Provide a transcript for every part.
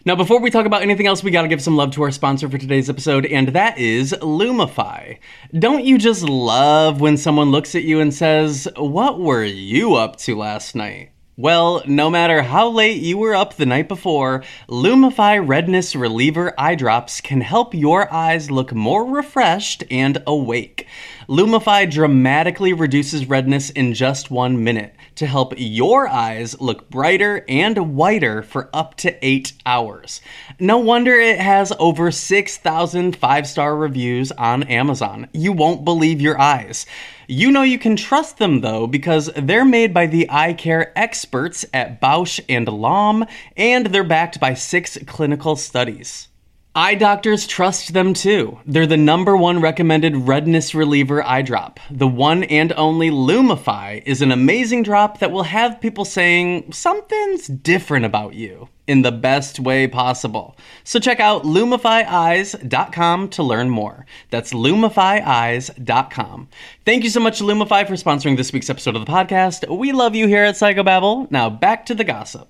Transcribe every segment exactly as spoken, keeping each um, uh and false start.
Now, before we talk about anything else, we gotta give some love to our sponsor for today's episode, and that is Lumify. Don't you just love when someone looks at you and says, "What were you up to last night?" Well, no matter how late you were up the night before, Lumify Redness Reliever Eye Drops can help your eyes look more refreshed and awake. Lumify dramatically reduces redness in just one minute to help your eyes look brighter and whiter for up to eight hours. No wonder it has over six thousand five-star reviews on Amazon. You won't believe your eyes. You know you can trust them, though, because they're made by the eye care experts at Bausch and Lomb, and they're backed by six clinical studies. Eye doctors trust them, too. They're the number one recommended redness reliever eye drop. The one and only Lumify is an amazing drop that will have people saying something's different about you in the best way possible. So check out lumify eyes dot com to learn more. That's lumify eyes dot com. Thank you so much, Lumify, for sponsoring this week's episode of the podcast. We love you here at Psychobabble. Now back to the gossip.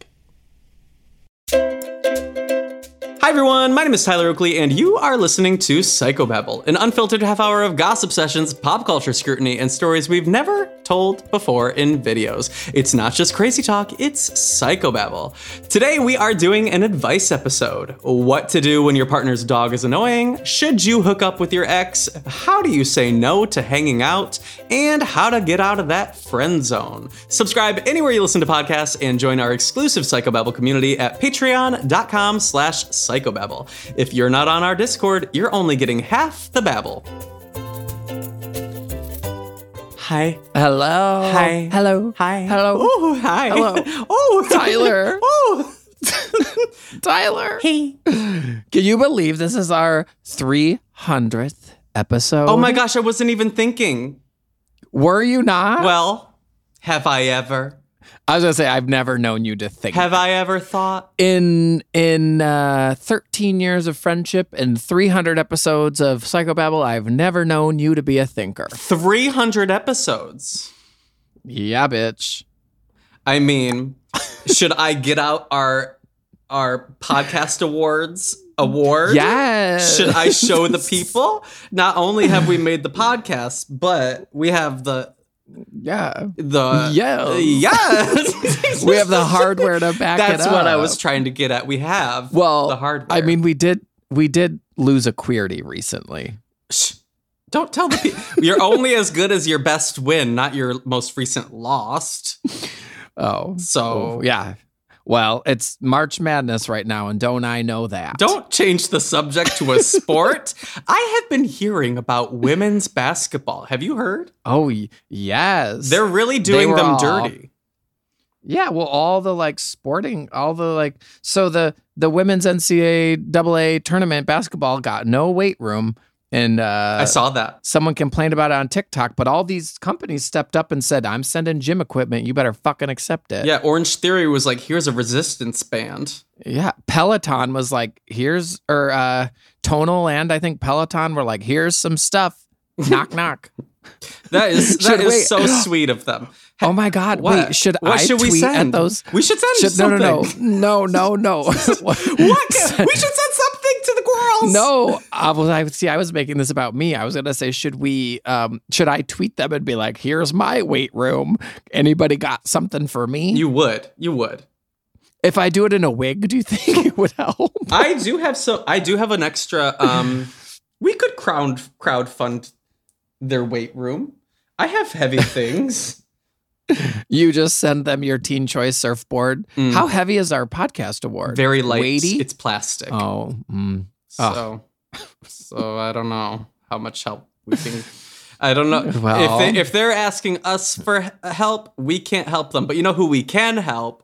Hi everyone, my name is Tyler Oakley, and you are listening to Psychobabble, an unfiltered half hour of gossip sessions, pop culture scrutiny, and stories we've never told before in videos. It's not just crazy talk, it's Psychobabble. Today we are doing an advice episode. What to do when your partner's dog is annoying, should you hook up with your ex, how do you say no to hanging out, and how to get out of that friend zone. Subscribe anywhere you listen to podcasts and join our exclusive Psychobabble community at patreon dot com slash psychobabble. Psychobabble. If you're not on our Discord, you're only getting half the babble. Hi. Hello. Hi. Hello. Hi. Hello. Oh, hi. Hello. Oh, Tyler. Oh. Tyler. Hey. Can you believe this is our three hundredth episode? Oh my gosh, I wasn't even thinking. Were you not? Well, have I ever? I was gonna say I've never known you to think. Have I ever thought? In in uh, thirteen years of friendship and three hundred episodes of Psychobabble, I've never known you to be a thinker. three hundred episodes. Yeah, bitch. I mean, should I get out our our podcast awards award? Yes. Should I show the people? Not only have we made the podcast, but we have the Yeah. The yeah. Yes. We have the hardware to back That's it up. what I was trying to get at. We have well, the hardware. I mean, we did we did lose a query recently. Shh. Don't tell the people. You're only as good as your best win, not your most recent lost. Oh. So oh, yeah. Well, it's March Madness right now, and don't I know that? Don't change the subject to a sport. I have been hearing about women's basketball. Have you heard? Oh, y- yes. They're really doing They them all, dirty. Yeah, well, all the like sporting, all the like, so the the women's N C double A tournament basketball got no weight room. And uh, I saw that. Someone complained about it on TikTok, but all these companies stepped up and said, I'm sending gym equipment. You better fucking accept it. Yeah, Orange Theory was like, here's a resistance band. Yeah, Peloton was like, here's, or uh, Tonal and I think Peloton were like, here's some stuff. Knock, knock. That is that Should- is wait. so sweet of them. Oh my God! What? Wait, should What I should we tweet send? at those? We should send Should, something. No, no, no, no, no, no. What? We should send something to the girls. No, I was. I see. I was making this about me. I was gonna say, should we? Um, should I tweet them and be like, "Here's my weight room. Anybody got something for me?" You would. You would. If I do it in a wig, do you think it would help? I do have so. I do have an extra. Um, we could crowd crowdfund their weight room. I have heavy things. You just send them your Teen Choice surfboard. Mm. How heavy is our podcast award? Very light. Weighty? It's plastic. Oh, mm. So, so I don't know how much help we can. I don't know Well. if they, if they're asking us for h- help, we can't help them. But you know who we can help?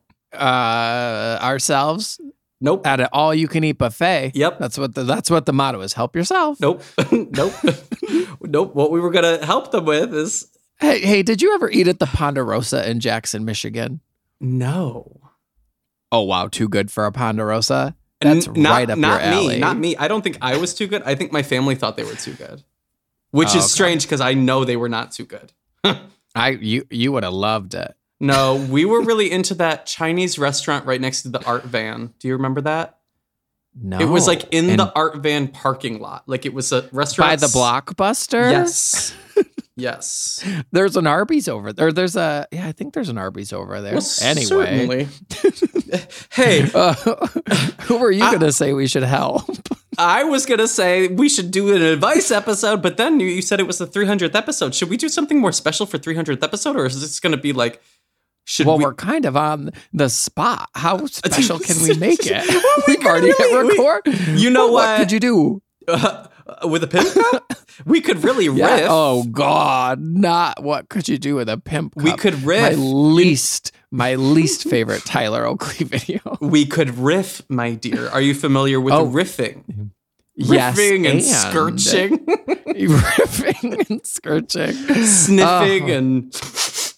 uh, ourselves Nope. at an all-you-can-eat buffet. Yep. That's what the that's what the motto is. Help yourself. Nope. Nope. Nope. What we were gonna help them with is Hey, hey, did you ever eat at the Ponderosa in Jackson, Michigan? no. Oh wow, too good for a Ponderosa. That's N- not, right up not your alley. me. Not me. I don't think I was too good. I think my family thought they were too good, which Oh, is okay. strange because I know they were not too good. I you you would have loved it. No, we were really into that Chinese restaurant right next to the art van. Do you remember that? No. It was like in And the Art Van parking lot. Like it was a restaurant. by the Blockbuster? Yes. Yes. There's an Arby's over there. There's a, yeah, I think there's an Arby's over there. Well, anyway. certainly. Hey. Uh, who were you going to say we should help? I was going to say we should do an advice episode, but then you, you said it was the three hundredth episode. Should we do something more special for three hundredth episode, or is this going to be like, should well, we? we're kind of on the spot. How special can we make it? We've could already really- hit record. You know what? what? What could you do? Uh, with a pimp cup? We could really Yeah. riff. Oh God! Not what could you do with a pimp cup? We could riff. My least, my least favorite Tyler Oakley video. We could riff, my dear. Are you familiar with Oh. riffing? Yes, Riffing and, and scorching, riffing and scorching, sniffing Oh. and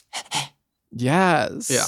yes, yeah.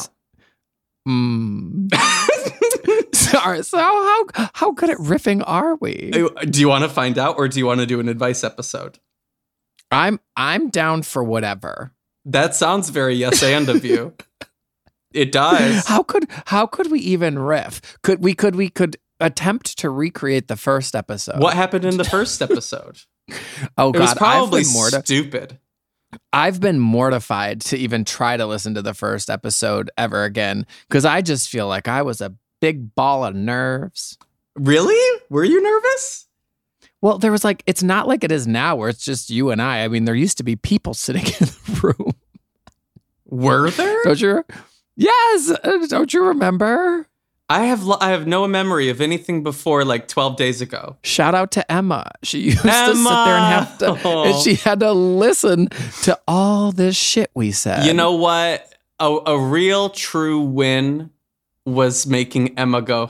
Mm. Sorry. So how how good at riffing are we? Do you want to find out, or do you want to do an advice episode? I'm I'm down for whatever. That sounds very yes and of you. It does. How could how could we even riff? Could we could we could attempt to recreate the first episode? What happened in the first episode? Oh It God, was probably I've been, morti- stupid. I've been mortified to even try to listen to the first episode ever again because I just feel like I was a big ball of nerves. Really? Were you nervous? Well, there was like it's not like it is now where it's just you and I. I mean, there used to be people sitting in the room. Were there? Don't you? Yes. uh, Don't you remember? I have lo- I have no memory of anything before like twelve days ago. Shout out to Emma. She used to sit Emma! there and have to, and she had to listen to all this shit we said. You know what? A, a real true win was making Emma go.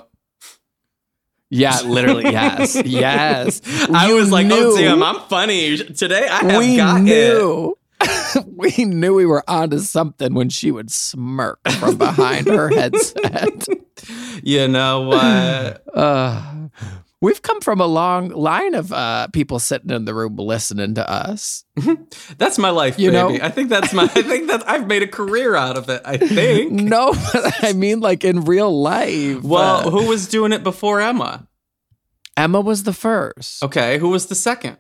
Yeah, literally, yes, yes. I You was like, knew. oh damn, I'm funny today. I have we got it. knew. We knew we were onto something when she would smirk from behind her headset. You know what? Uh, we've come from a long line of uh, people sitting in the room listening to us. That's my life, You baby. know? I think that's my. I think that I've made a career out of it. I think. No, but I mean like in real life. Well, Uh, who was doing it before Emma? Emma was the first. Okay, who was the second?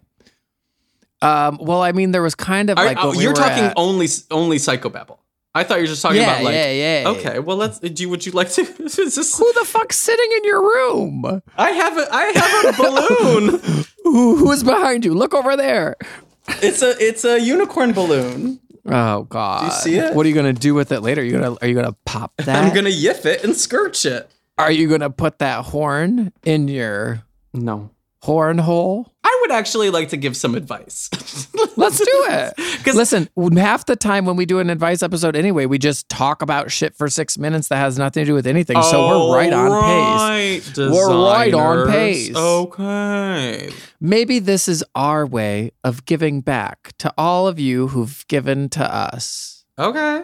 Um, well, I mean, there was kind of Are- like oh, when we you're were talking at- only only Psychobabble. I thought you were just talking yeah, about like. yeah, yeah. Okay, well, let's. Do you, would you like to? Is this, Who the fuck's sitting in your room? I have a. I have a balloon. Who, who's behind you? Look over there. It's a. It's a unicorn balloon. Oh God! Do you see it? What are you gonna do with it later? Are you gonna Are you gonna pop that? I'm gonna yiff it and scorch it. Are you gonna put that horn in your No. horn hole? I would actually like to give some advice. Let's do it. 'Cause- Listen, half the time when we do an advice episode anyway, we just talk about shit for six minutes that has nothing to do with anything. So we're right on pace. pace. We're right on pace. Okay. Maybe this is our way of giving back to all of you who've given to us. Okay.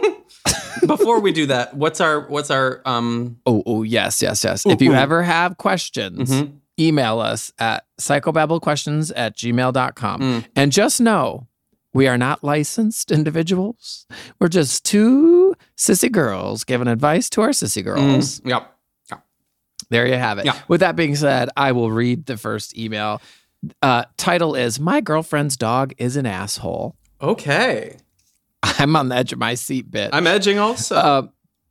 Before we do that, what's our what's our um Oh, oh, yes, yes, yes. Ooh, if you ooh. ever have questions, Mhm. email us at psychobabblequestions at gmail dot com. Mm. And just know we are not licensed individuals. We're just two sissy girls giving advice to our sissy girls. mm, yep. There you have it. Yeah. With that being said, I will read the first email. Uh, title is My Girlfriend's Dog is an Asshole. Okay. I'm on the edge of my seat, bitch. I'm edging also. Uh,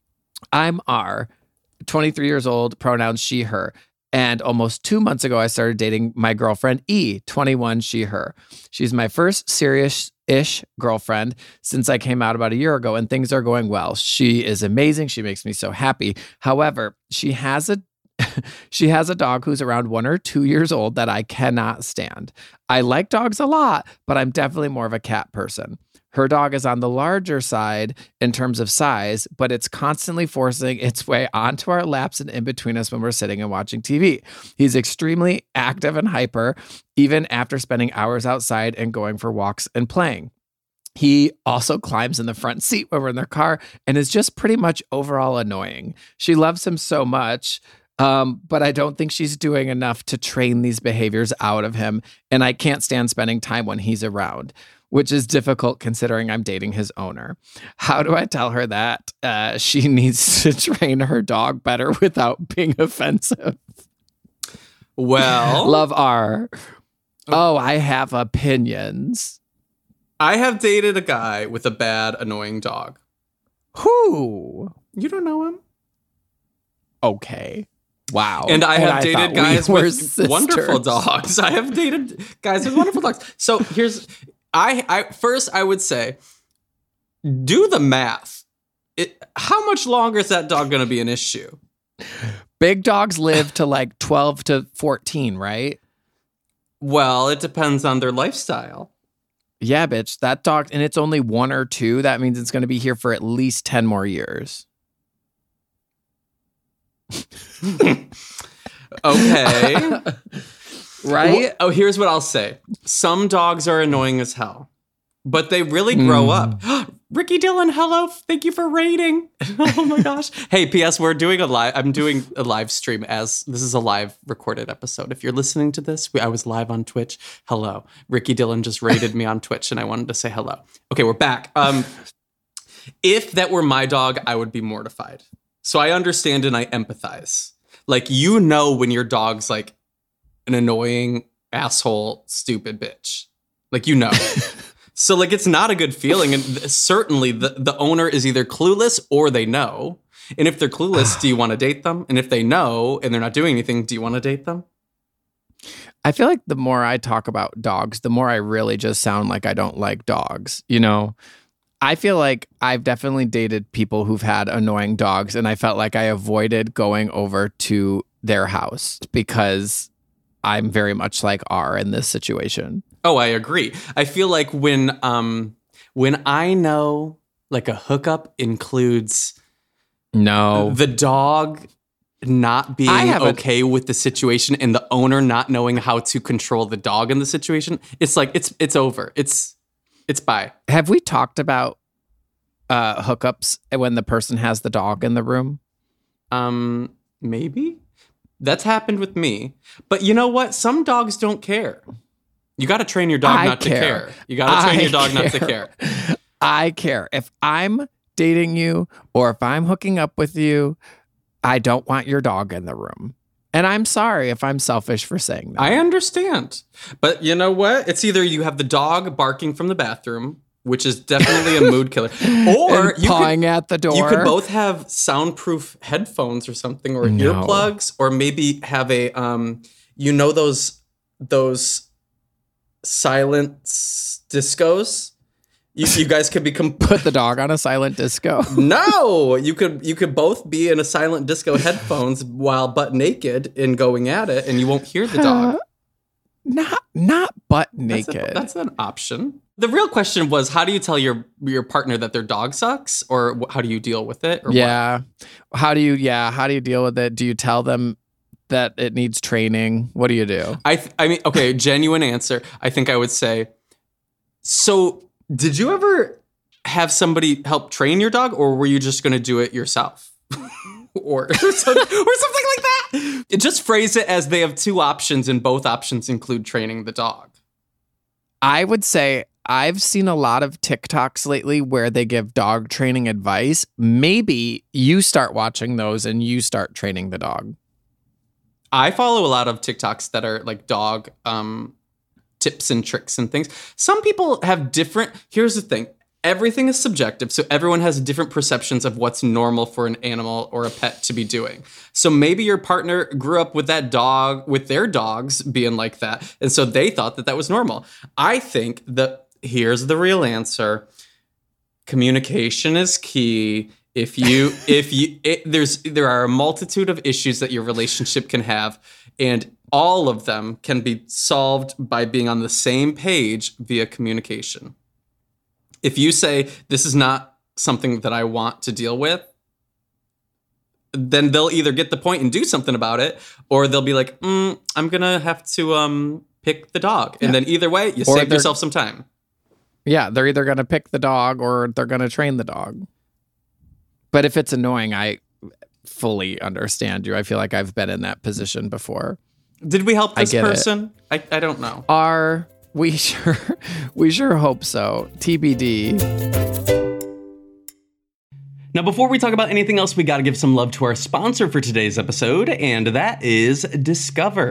I'm R, twenty-three years old, pronouns she, her. And almost two months ago, I started dating my girlfriend E, twenty-one, she, her. She's my first serious-ish girlfriend since I came out about a year ago, and things are going well. She is amazing. She makes me so happy. However, she has a she has a dog who's around one or two years old that I cannot stand. I like dogs a lot, but I'm definitely more of a cat person. Her dog is on the larger side in terms of size, but it's constantly forcing its way onto our laps and in between us when we're sitting and watching T V. He's extremely active and hyper, even after spending hours outside and going for walks and playing. He also climbs in the front seat when we're in their car and is just pretty much overall annoying. She loves him so much, um, but I don't think she's doing enough to train these behaviors out of him, and I can't stand spending time when he's around, which is difficult considering I'm dating his owner. How do I tell her that uh, she needs to train her dog better without being offensive? Well, Love R. Oh, I have opinions. I have dated a guy with a bad, annoying dog. Who? You don't know him? Okay. Wow. And I and have I dated we guys with sisters. wonderful dogs. I have dated guys with wonderful dogs. So here's, I, I first I would say, do the math. It, how much longer is that dog going to be an issue? Big dogs live to like twelve to fourteen, right? Well, it depends on their lifestyle. Yeah, bitch. That dog, and it's only one or two. That means it's going to be here for at least ten more years. Okay. Right? Well, oh, here's what I'll say. Some dogs are annoying as hell, but they really grow Mm. up. Ricky Dillon, hello. Thank you for rating. Oh my gosh. Hey, P S we're doing a live, I'm doing a live stream as this is a live recorded episode. If you're listening to this, we, I was live on Twitch. Hello. Ricky Dillon just rated me on Twitch and I wanted to say hello. Okay, we're back. Um, if that were my dog, I would be mortified. So I understand and I empathize. Like, you know, when your dog's like an annoying asshole, stupid bitch, like, you know, so like, it's not a good feeling. And th- certainly the, the owner is either clueless or they know. And if they're clueless, do you want to date them? And if they know and they're not doing anything, do you want to date them? I feel like the more I talk about dogs, the more I really just sound like I don't like dogs. You know, I feel like I've definitely dated people who've had annoying dogs, and I felt like I avoided going over to their house because I'm very much like R in this situation. Oh, I agree. I feel like when um when I know like a hookup includes No. the dog not being I have a- okay with the situation and the owner not knowing how to control the dog in the situation, it's like it's it's over. It's it's bye. Have we talked about uh, hookups when the person has the dog in the room? Um, maybe that's happened with me. But you know what? Some dogs don't care. You got to train your dog I not care. to care. You got to train I your dog care. not to care. I care. If I'm dating you or if I'm hooking up with you, I don't want your dog in the room. And I'm sorry if I'm selfish for saying that. I understand. But you know what? It's either you have the dog barking from the bathroom, which is definitely a mood killer, or And you pawing could, at the door. you could both have soundproof headphones or something, or No. earplugs, or maybe have a, um, you know, those those silent discos. You, you guys could become Put the dog on a silent disco. no. You could you could both be in a silent disco headphones while butt naked and going at it, and you won't hear the dog. Uh, not not butt That's a- naked. That's, an option. The real question was, how do you tell your your partner that their dog sucks, or wh- how do you deal with it? Or what? yeah. How do you yeah, how do you deal with it? Do you tell them that it needs training? What do you do? I th- I mean, okay, genuine answer. I think I would say, so did you ever have somebody help train your dog, or were you just going to do it yourself? or, or, some- or something like that? It just phrase it as they have two options, and both options include training the dog. I would say I've seen a lot of TikToks lately where they give dog training advice. Maybe you start watching those and you start training the dog. I follow a lot of TikToks that are like dog um, tips and tricks and things. Some people have different, here's the thing. Everything is subjective, so everyone has different perceptions of what's normal for an animal or a pet to be doing. So maybe your partner grew up with that dog, with their dogs being like that, and so they thought that that was normal. I think that here's the real answer. Communication is key. If you, if you, it, there's, there are a multitude of issues that your relationship can have, and all of them can be solved by being on the same page via communication. If you say, this is not something that I want to deal with, then they'll either get the point and do something about it, or they'll be like, mm, I'm going to have to um, pick the dog. And Yeah. then either way, you Or save they're- yourself some time. Yeah, they're either going to pick the dog or they're going to train the dog. But if it's annoying, I fully understand you. I feel like I've been in that position before. Did we help I this get it. person? I, I don't know. Are we sure? We sure hope so. T B D. Now, before we talk about anything else, we got to give some love to our sponsor for today's episode, and that is Discover.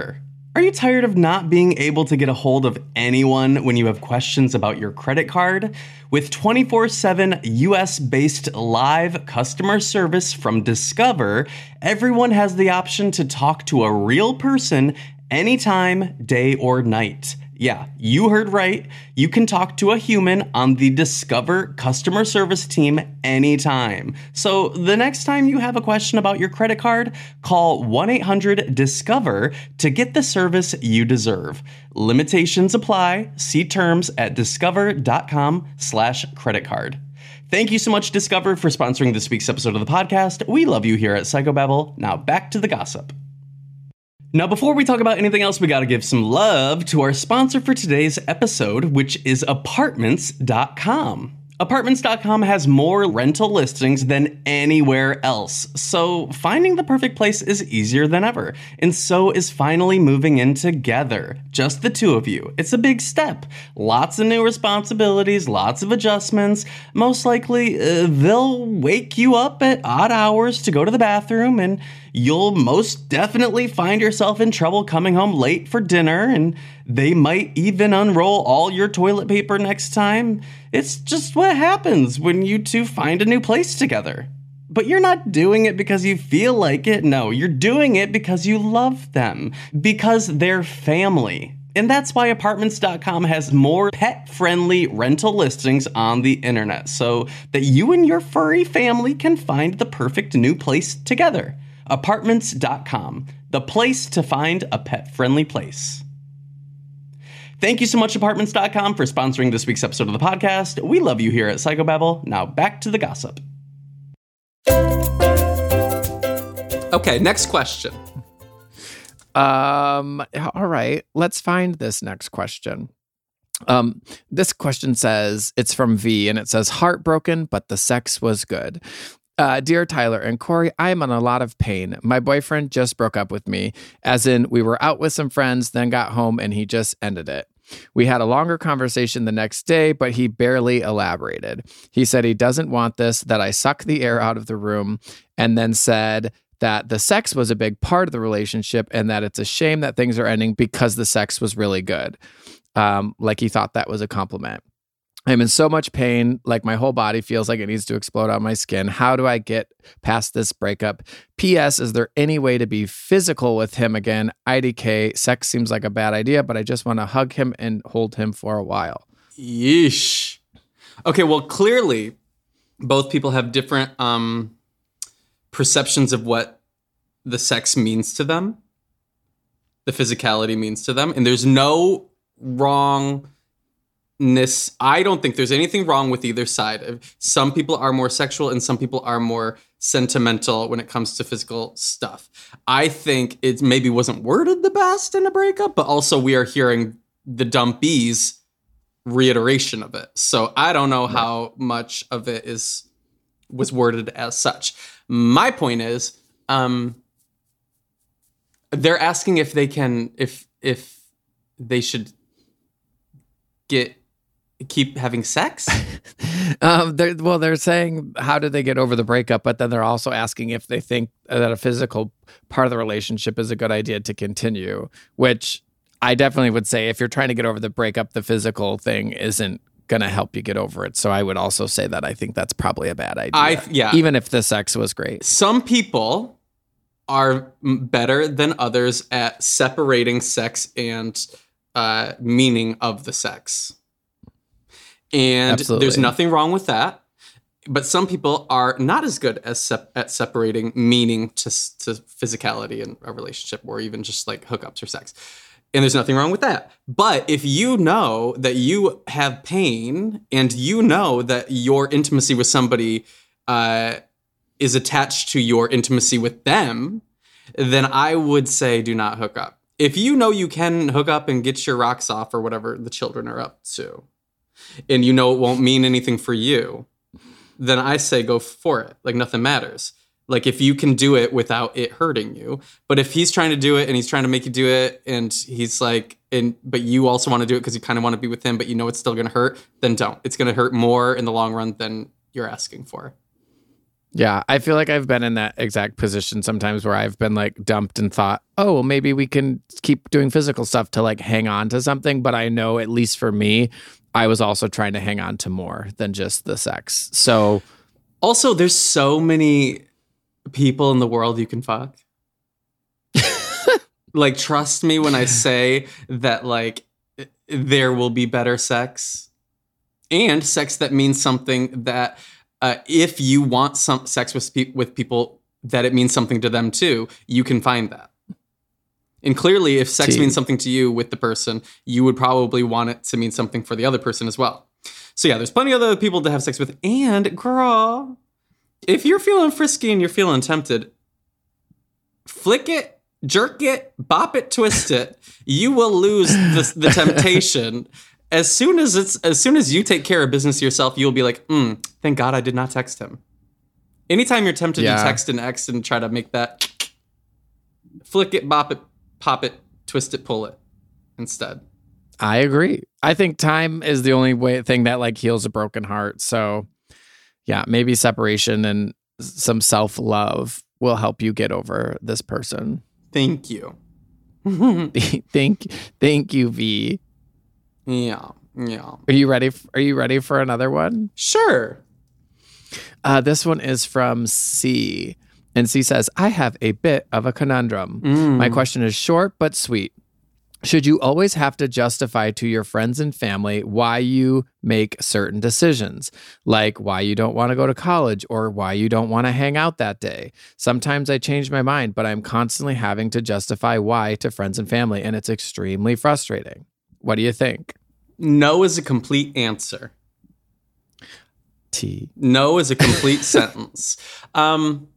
Are you tired of not being able to get a hold of anyone when you have questions about your credit card? With twenty-four seven U S-based live customer service from Discover, everyone has the option to talk to a real person anytime, day or night. Yeah, you heard right. You can talk to a human on the Discover customer service team anytime. So the next time you have a question about your credit card, call one eight hundred discover to get the service you deserve. Limitations apply. See terms at discover.com slash credit card. Thank you so much, Discover, for sponsoring this week's episode of the podcast. We love you here at Psychobabble. Now back to the gossip. Now, before we talk about anything else, we gotta give some love to our sponsor for today's episode, which is Apartments dot com. Apartments dot com has more rental listings than anywhere else, so finding the perfect place is easier than ever. And so is finally moving in together. Just the two of you. It's a big step. Lots of new responsibilities, lots of adjustments. Most likely, uh, they'll wake you up at odd hours to go to the bathroom, and you'll most definitely find yourself in trouble coming home late for dinner, and they might even unroll all your toilet paper next time. It's just what happens when you two find a new place together. But you're not doing it because you feel like it. No, you're doing it because you love them, because they're family. And that's why Apartments dot com has more pet-friendly rental listings on the internet, so that you and your furry family can find the perfect new place together. Apartments dot com, the place to find a pet-friendly place. Thank you so much, Apartments dot com, for sponsoring this week's episode of the podcast. We love you here at Psychobabble. Now back to the gossip. Okay, next question. Um, all right, let's find this next question. Um, this question says, it's from V, and it says, heartbroken, but the sex was good. Uh, Dear Tyler and Corey, I am in a lot of pain. My boyfriend just broke up with me, as in we were out with some friends, then got home and he just ended it. We had a longer conversation the next day, but he barely elaborated. He said he doesn't want this, that I suck the air out of the room, and then said that the sex was a big part of the relationship and that it's a shame that things are ending because the sex was really good. Um, like he thought that was a compliment. I'm in so much pain, like my whole body feels like it needs to explode out my skin. How do I get past this breakup? P S. Is there any way to be physical with him again? I D K, sex seems like a bad idea, but I just want to hug him and hold him for a while. Yeesh. Okay, well, clearly, both people have different um, perceptions of what the sex means to them, the physicality means to them, and there's no wrong... I don't think there's anything wrong with either side. Some people are more sexual and some people are more sentimental when it comes to physical stuff. I think it maybe wasn't worded the best in a breakup, but also we are hearing the dumpies reiteration of it. So I don't know how much of it is was worded as such. My point is, um, they're asking if they can, if if they should get keep having sex. um, they're, well, they're saying how did they get over the breakup, but then they're also asking if they think that a physical part of the relationship is a good idea to continue. Which I definitely would say, if you're trying to get over the breakup, the physical thing isn't going to help you get over it. So I would also say that I think that's probably a bad idea. I, yeah. Even if the sex was great. Some people are better than others at separating sex and uh, meaning of the sex. And Absolutely. There's nothing wrong with that. But some people are not as good as sep- at separating meaning to, to physicality in a relationship, or even just like hookups or sex. And there's nothing wrong with that. But if you know that you have pain and you know that your intimacy with somebody uh, is attached to your intimacy with them, then I would say do not hook up. If you know you can hook up and get your rocks off or whatever the children are up to, and you know it won't mean anything for you, then I say go for it. Like nothing matters. Like if you can do it without it hurting you. But if he's trying to do it and he's trying to make you do it and he's like, and but you also want to do it because you kind of want to be with him, but you know it's still going to hurt, then don't. It's going to hurt more in the long run than you're asking for. Yeah, I feel like I've been in that exact position sometimes where I've been like dumped and thought, oh, well, maybe we can keep doing physical stuff to like hang on to something. But I know, at least for me, I was also trying to hang on to more than just the sex. So also, there's so many people in the world you can fuck. Like, trust me when I say that, like, there will be better sex, and sex that means something that uh, if you want some sex with pe- with people that it means something to them too, you can find that. And clearly, if sex Tea. means something to you with the person, you would probably want it to mean something for the other person as well. So yeah, there's plenty of other people to have sex with. And girl, if you're feeling frisky and you're feeling tempted, flick it, jerk it, bop it, twist it. You will lose the, the temptation. As soon as it's as soon as you take care of business yourself, you'll be like, mm, thank God I did not text him. Anytime you're tempted Yeah. to text an ex and try to make that, flick it, bop it, pop it, twist it, pull it instead. I agree. I think time is the only way thing that like heals a broken heart. So yeah, maybe separation and some self-love will help you get over this person. Thank you. thank, thank you, V. Yeah, yeah. Are you ready? f- Are you ready for another one? Sure. Uh, this one is from C. And C says, I have a bit of a conundrum. Mm. My question is short but sweet. Should you always have to justify to your friends and family why you make certain decisions, like why you don't want to go to college or why you don't want to hang out that day? Sometimes I change my mind, but I'm constantly having to justify why to friends and family, and it's extremely frustrating. What do you think? No is a complete answer. T. No is a complete sentence. Um,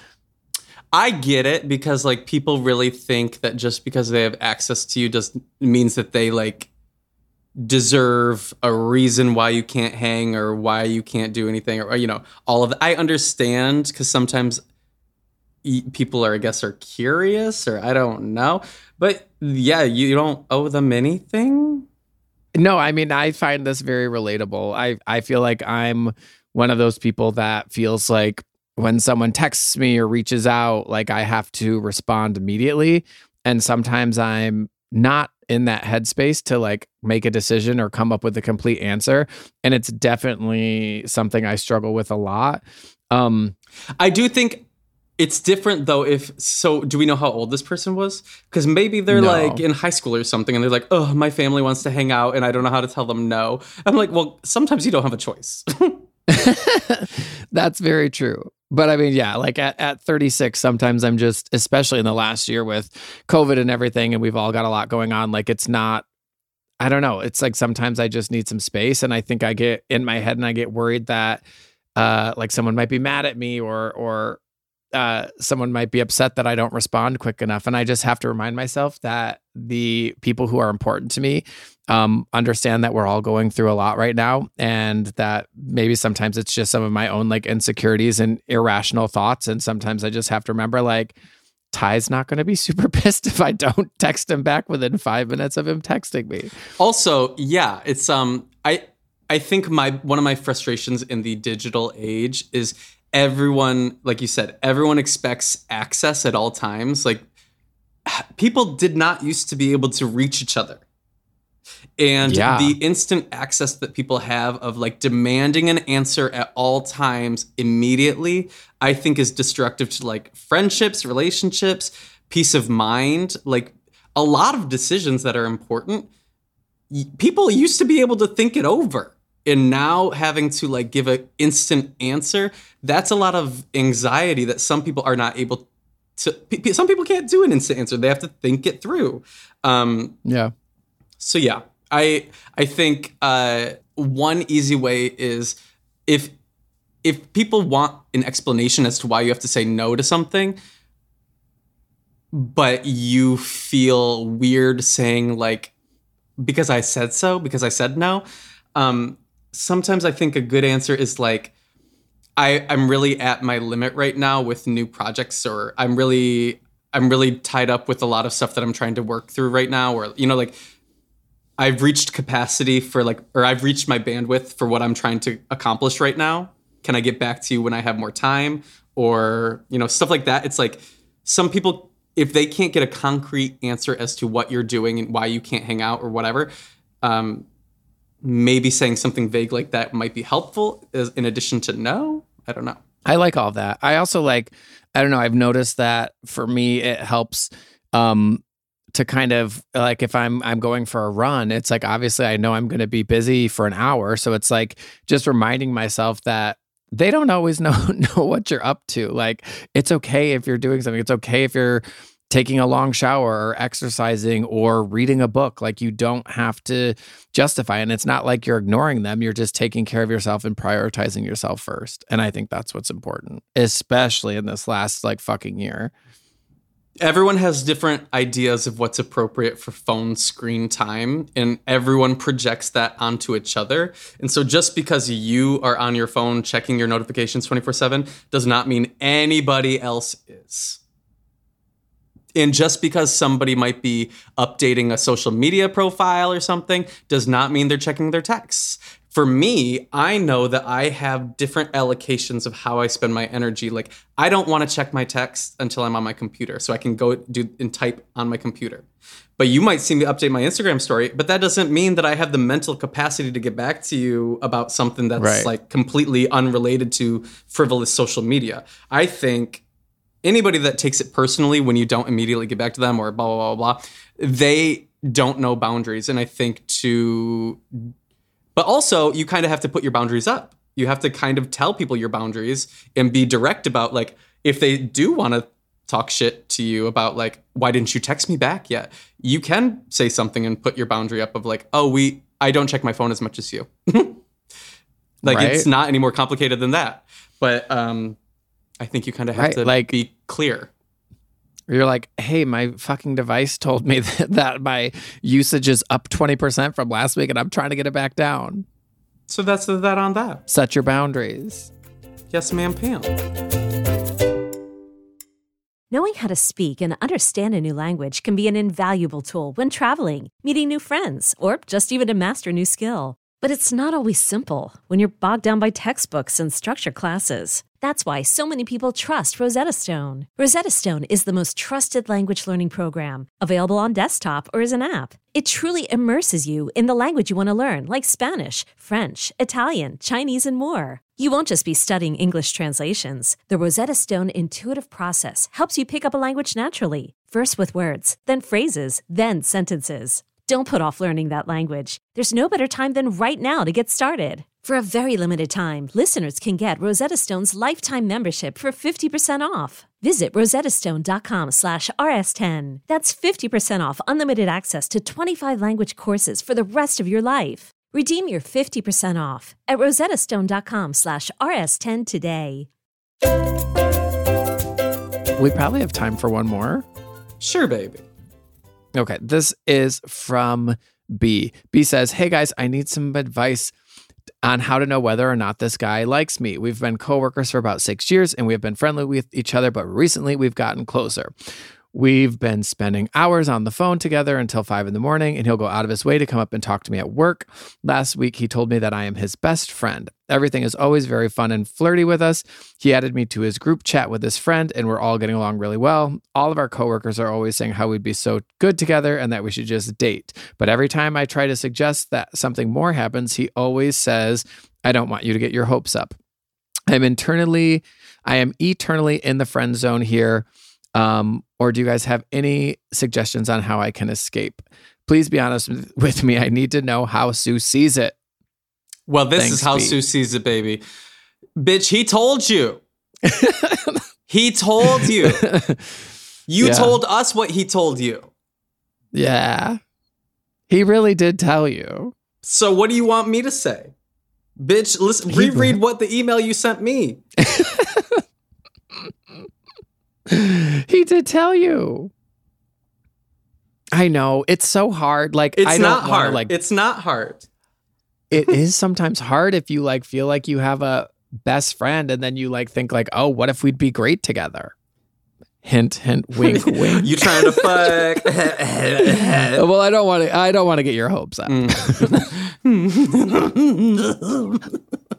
I get it because like people really think that just because they have access to you just means that they like deserve a reason why you can't hang or why you can't do anything or, you know, all of that. I understand because sometimes e- people are, I guess, are curious or I don't know. But yeah, you don't owe them anything. No, I mean, I find this very relatable. I, I feel like I'm one of those people that feels like when someone texts me or reaches out, like I have to respond immediately. And sometimes I'm not in that headspace to like make a decision or come up with a complete answer. And it's definitely something I struggle with a lot. Um, I do think it's different though. If so, do we know how old this person was? Because maybe they're No. like in high school or something and they're like, oh, my family wants to hang out and I don't know how to tell them no. I'm like, well, sometimes you don't have a choice. That's very true. But I mean, yeah, like at, at thirty-six, sometimes I'm just, especially in the last year with COVID and everything, and we've all got a lot going on. Like it's not, I don't know. It's like sometimes I just need some space. And I think I get in my head and I get worried that uh, like someone might be mad at me or, or uh, someone might be upset that I don't respond quick enough. And I just have to remind myself that the people who are important to me um, understand that we're all going through a lot right now. And that maybe sometimes it's just some of my own like insecurities and irrational thoughts. And sometimes I just have to remember like, Ty's not going to be super pissed if I don't text him back within five minutes of him texting me. Also, yeah, it's um I I think my one of my frustrations in the digital age is everyone, like you said, everyone expects access at all times. Like people did not used to be able to reach each other. And Yeah. the instant access that people have of like demanding an answer at all times immediately, I think is destructive to like friendships, relationships, peace of mind. Like a lot of decisions that are important, y- people used to be able to think it over. And now having to like give an instant answer, that's a lot of anxiety that some people are not able to. P- some people can't do an instant answer. They have to think it through. Um, Yeah. So yeah, I I think uh, one easy way is if if people want an explanation as to why you have to say no to something, but you feel weird saying like because I said so, because I said no. Um, sometimes I think a good answer is like I I'm really at my limit right now with new projects, or I'm really I'm really tied up with a lot of stuff that I'm trying to work through right now, or you know like. I've reached capacity for like, or I've reached my bandwidth for what I'm trying to accomplish right now. can I get back to you when I have more time? Or, you know, stuff like that. It's like some people, if they can't get a concrete answer as to what you're doing and why you can't hang out or whatever, um, maybe saying something vague like that might be helpful as, in addition to no. I don't know. I like all that. I also like, I don't know, I've noticed that for me, it helps um, to kind of like if I'm I'm going for a run, it's like obviously I know I'm going to be busy for an hour. So it's like just reminding myself that they don't always know know what you're up to. Like it's okay if you're doing something. It's okay if you're taking a long shower or exercising or reading a book. Like you don't have to justify. And it's not like you're ignoring them. You're just taking care of yourself and prioritizing yourself first. And I think that's what's important, especially in this last like fucking year. Everyone has different ideas of what's appropriate for phone screen time, and everyone projects that onto each other. And so just because you are on your phone checking your notifications twenty-four seven does not mean anybody else is. And just because somebody might be updating a social media profile or something does not mean they're checking their texts. For me, I know that I have different allocations of how I spend my energy. Like, I don't want to check my text until I'm on my computer, so I can go do and type on my computer. But you might see me update my Instagram story, but that doesn't mean that I have the mental capacity to get back to you about something that's right. like completely unrelated to frivolous social media. I think anybody that takes it personally when you don't immediately get back to them or blah, blah, blah, blah, they don't know boundaries. And I think to... But also, you kind of have to put your boundaries up. You have to kind of tell people your boundaries and be direct about, like, if they do want to talk shit to you about, like, why didn't you text me back yet? You can say something and put your boundary up of, like, oh, we, I don't check my phone as much as you. Like, right? It's not any more complicated than that. But um, I think you kind of have right. to like, be clear. You're like, hey, my fucking device told me that, that my usage is up twenty percent from last week and I'm trying to get it back down. So that's the, that on that. Set your boundaries. Yes, ma'am, Pam. Knowing how to speak and understand a new language can be an invaluable tool when traveling, meeting new friends, or just even to master a new skill. But it's not always simple when you're bogged down by textbooks and structured classes. That's why so many people trust Rosetta Stone. Rosetta Stone is the most trusted language learning program, available on desktop or as an app. It truly immerses you in the language you want to learn, like Spanish, French, Italian, Chinese, and more. You won't just be studying English translations. The Rosetta Stone intuitive process helps you pick up a language naturally, first with words, then phrases, then sentences. Don't put off learning that language. There's no better time than right now to get started. For a very limited time, listeners can get Rosetta Stone's lifetime membership for fifty percent off. Visit rosettastone.com slash rs10. That's fifty percent off unlimited access to twenty-five language courses for the rest of your life. Redeem your fifty percent off at rosettastone.com slash rs10 today. We probably have time for one more. Sure, baby. Okay, this is from B. B says, hey guys, I need some advice on how to know whether or not this guy likes me. We've been coworkers for about six years and we've been friendly with each other, but recently we've gotten closer. We've been spending hours on the phone together until five in the morning, and he'll go out of his way to come up and talk to me at work. Last week, he told me that I am his best friend. Everything is always very fun and flirty with us. He added me to his group chat with his friend, and we're all getting along really well. All of our coworkers are always saying how we'd be so good together and that we should just date. But every time I try to suggest that something more happens, he always says, I don't want you to get your hopes up. I'm internally, I am eternally in the friend zone here. Um, or do you guys have any suggestions on how I can escape? Please be honest with me. I need to know how Sue sees it. Well, this Thanks, is how B. Sue sees it, baby. Bitch, he told you. He told you. You yeah. told us what he told you. Yeah. He really did tell you. So what do you want me to say? Bitch, listen, He- reread what the email you sent me. He did tell you. I know. It's so hard. Like, It's I don't not wanna, hard. Like, It's not hard. it is sometimes hard if you like feel like you have a best friend and then you like think like, oh, what if we'd be great together? Hint, hint, wink, wink. You trying to fuck? Well, I don't want to. I don't want to get your hopes up. Mm.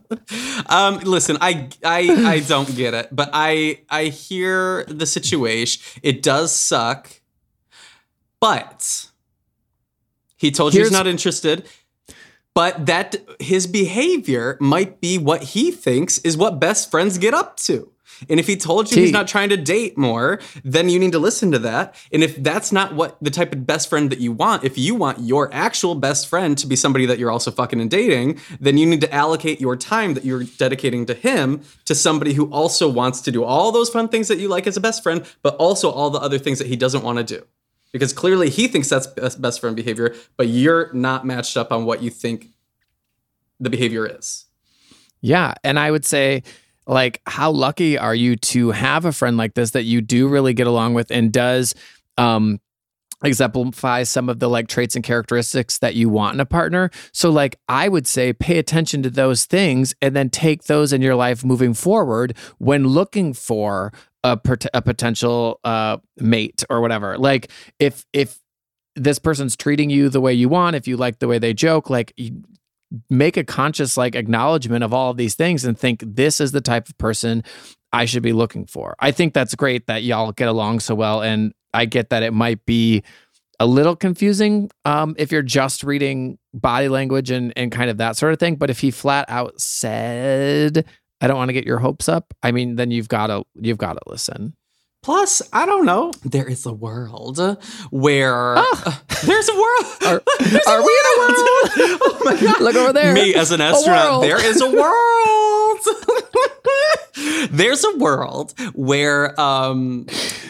um, listen, I, I, I don't get it, but I, I hear the situation. It does suck, but he told you Here's- he's not interested. But that his behavior might be what he thinks is what best friends get up to. And if he told you T. he's not trying to date more, then you need to listen to that. And if that's not what the type of best friend that you want, if you want your actual best friend to be somebody that you're also fucking and dating, then you need to allocate your time that you're dedicating to him to somebody who also wants to do all those fun things that you like as a best friend, but also all the other things that he doesn't want to do. Because clearly he thinks that's best friend behavior, but you're not matched up on what you think the behavior is. Yeah. And I would say, like, how lucky are you to have a friend like this that you do really get along with and does um, exemplify some of the like traits and characteristics that you want in a partner? So like, I would say pay attention to those things and then take those in your life moving forward when looking for a, pot- a potential uh, mate or whatever. Like if, if this person's treating you the way you want, if you like the way they joke, like you make a conscious like acknowledgement of all of these things and think this is the type of person I should be looking for. I think that's great that y'all get along so well. And I get that it might be a little confusing um, if you're just reading body language and, and kind of that sort of thing. But if he flat out said, I don't want to get your hopes up, I mean, then you've got to you've got to listen. Plus, I don't know. There is a world where Oh. uh, there's a world. Are, There's are a we in a world. world? Oh my god! Look over there. Me as an A astronaut, world. there is a world. There's a world where um,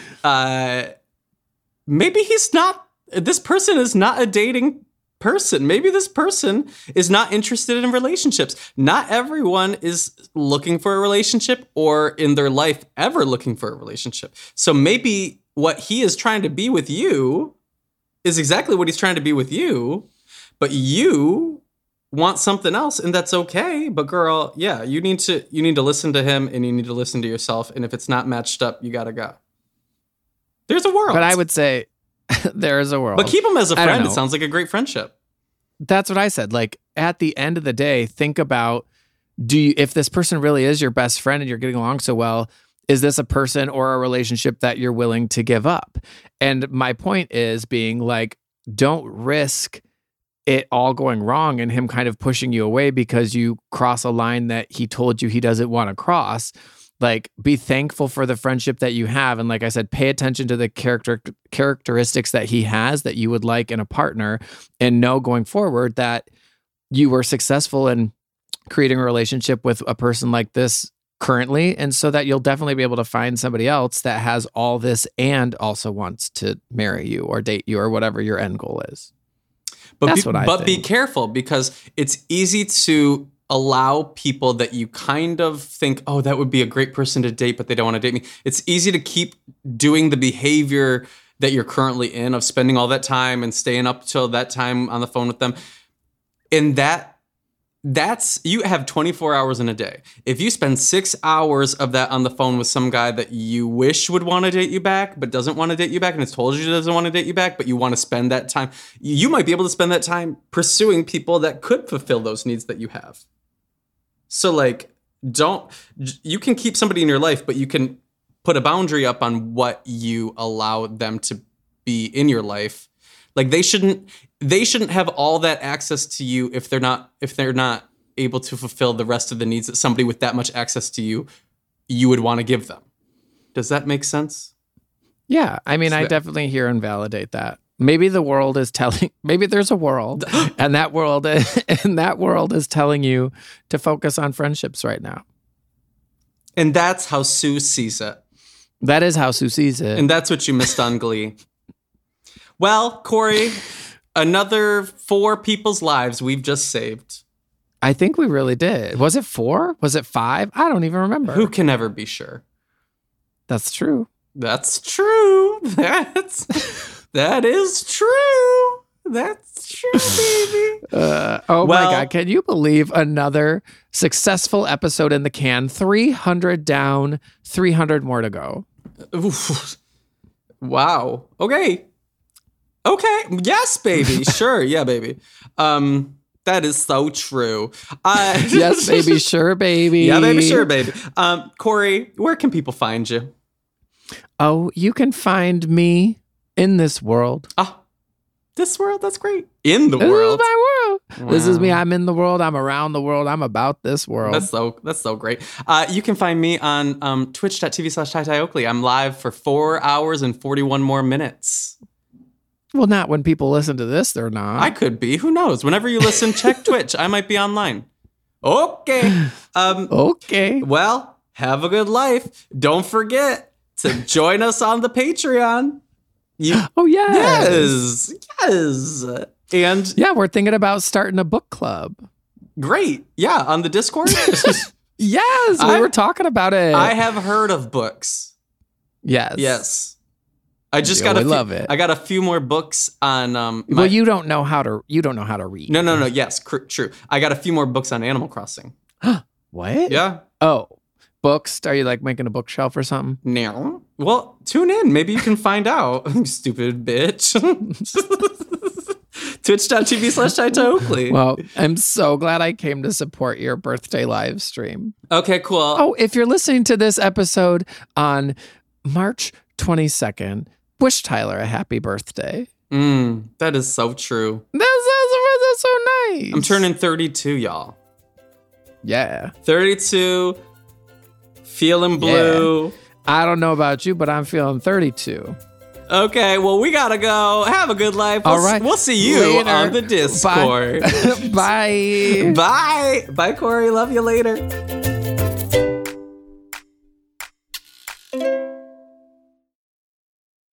uh, maybe he's not. This person is not a dating person. Maybe this person is not interested in relationships. Not everyone is looking for a relationship or in their life ever looking for a relationship. So maybe what he is trying to be with you is exactly what he's trying to be with you, but you want something else, and that's okay. But girl, yeah, you need to you need to listen to him and you need to listen to yourself. And if it's not matched up, you gotta go. There's a world. But I would say there is a world. But keep him as a I don't friend. It know. sounds like a great friendship. That's what I said. Like at the end of the day, think about, do you, if this person really is your best friend and you're getting along so well, is this a person or a relationship that you're willing to give up? And my point is being like, don't risk it all going wrong and him kind of pushing you away because you cross a line that he told you he doesn't want to cross. Like, be thankful for the friendship that you have. And like I said, pay attention to the character characteristics that he has that you would like in a partner, and know going forward that you were successful in creating a relationship with a person like this currently. And so that you'll definitely be able to find somebody else that has all this and also wants to marry you or date you or whatever your end goal is. But That's be, what I but be think. careful, because it's easy to allow people that you kind of think, oh, that would be a great person to date, but they don't want to date me. It's easy to keep doing the behavior that you're currently in of spending all that time and staying up till that time on the phone with them. And that that's, you have twenty-four hours in a day. If you spend six hours of that on the phone with some guy that you wish would want to date you back, but doesn't want to date you back, and has told you doesn't want to date you back, but you want to spend that time, you might be able to spend that time pursuing people that could fulfill those needs that you have. So like, don't, you can keep somebody in your life, but you can put a boundary up on what you allow them to be in your life. Like they shouldn't, they shouldn't have all that access to you if they're not, if they're not able to fulfill the rest of the needs that somebody with that much access to you, you would want to give them. Does that make sense? Yeah. I mean, I So- definitely hear and validate that. Maybe the world is telling, maybe there's a world and that world, and that world is telling you to focus on friendships right now. And that's how Sue sees it. That is how Sue sees it. And that's what you missed on Glee. Well, Corey, another four people's lives we've just saved. I think we really did. Was it four? Was it five? I don't even remember. Who can ever be sure? That's true. That's true. That's that is true. That's true, baby. Uh, oh Well- my God. Can you believe another successful episode in the can? three hundred down, three hundred more to go. Oof. Wow. Okay. Okay. Yes, baby. Sure. Yeah, baby. Um, That is so true. Uh, Yes, baby. Sure, baby. Yeah, baby. Sure, baby. Um, Corey, where can people find you? Oh, you can find me in this world. Ah, this world. That's great. In the This world. is my world. Wow. This is me. I'm in the world. I'm around the world. I'm about this world. That's so that's so great. Uh, you can find me on um, twitch.tv slash Ty Ty Oakley. I'm live for four hours and forty-one more minutes. Well, not when people listen to this, they're not. I could be. Who knows? Whenever you listen, check Twitch. I might be online. Okay. Um, okay. Well, have a good life. Don't forget to join us on the Patreon. You, Oh, yes. yes. Yes. And Yeah, we're thinking about starting a book club. great. Yeah, on the Discord. Yes, we I- were talking about it. I have heard of books. yes. Yes. I just Yeah, got a we few, love it. I got a few more books on um my, Well, you don't know how to. You don't know how to read. No, no, no. Yes, cr- true. I got a few more books on Animal Crossing. What? Yeah. Oh, books. Are you like making a bookshelf or something? No. Well, tune in. Maybe you can find out. Stupid bitch. Twitch.tv slash Ty Ty Oakley. Well, I'm so glad I came to support your birthday live stream. Okay, cool. Oh, if you're listening to this episode on March twenty-second, wish Tyler a happy birthday. Mm, that is so true. That's, that's, that's so nice. I'm turning thirty-two, y'all. Yeah. thirty-two, feeling blue. I don't know about you, but I'm feeling thirty-two. Okay, well, we gotta go. Have a good life. All We'll, right. We'll see you Later. on the Discord. Bye. Bye. Bye. Bye, Corey. Love you later.